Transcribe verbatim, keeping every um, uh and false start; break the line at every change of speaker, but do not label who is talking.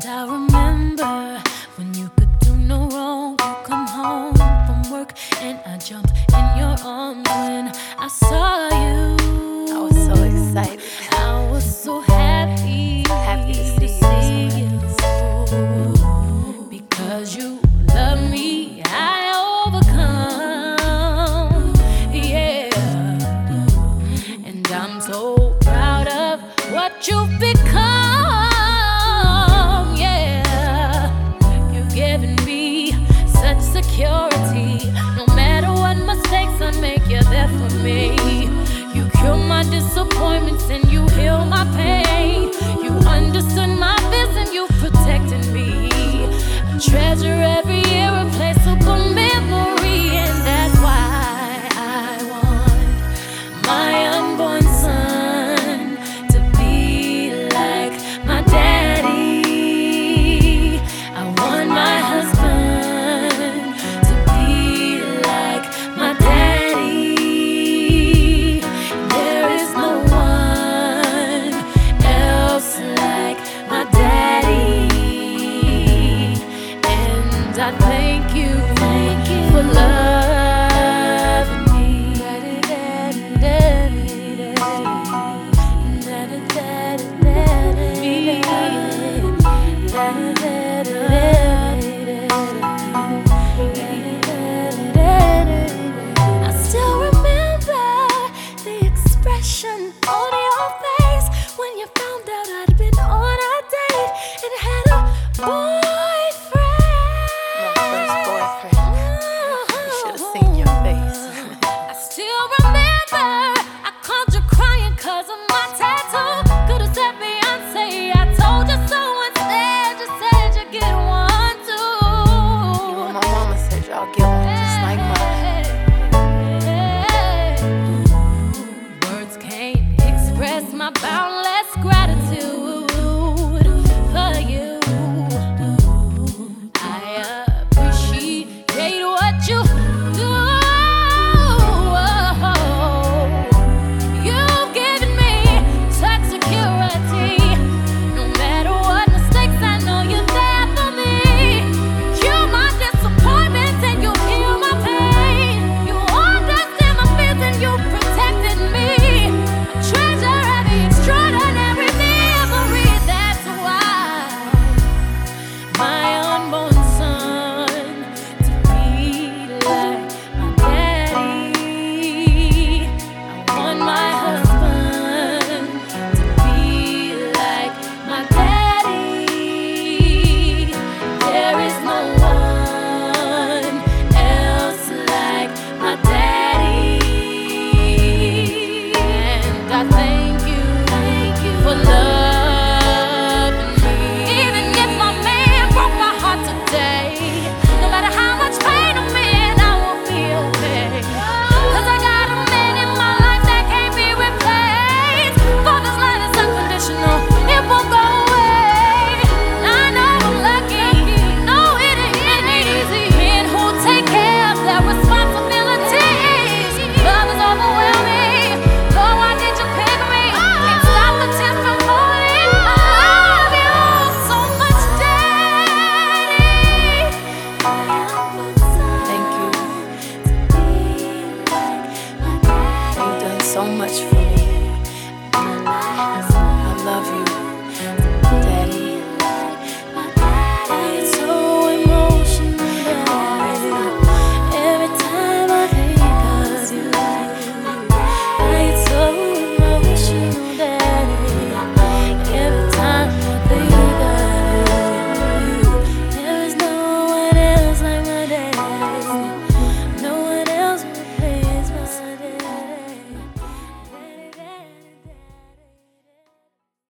I remember when you could do no wrong. You come home from work and I jumped in your arms when I saw you.
I was so excited.
I was so happy,
Happy to see
see
you.
you. Because you love me, I overcome. Yeah. And I'm so proud of what you've become. Yeah. You've given me such security. No matter what mistakes I make, you're there for me. You cure my disappointments and you heal my pain. You understood my vision, you protected me. I treasure every irreplaceable memory, and that's why I want my unborn son to be like my daddy. I want my husband to be like my daddy. There is no one else like my daddy. And I thank you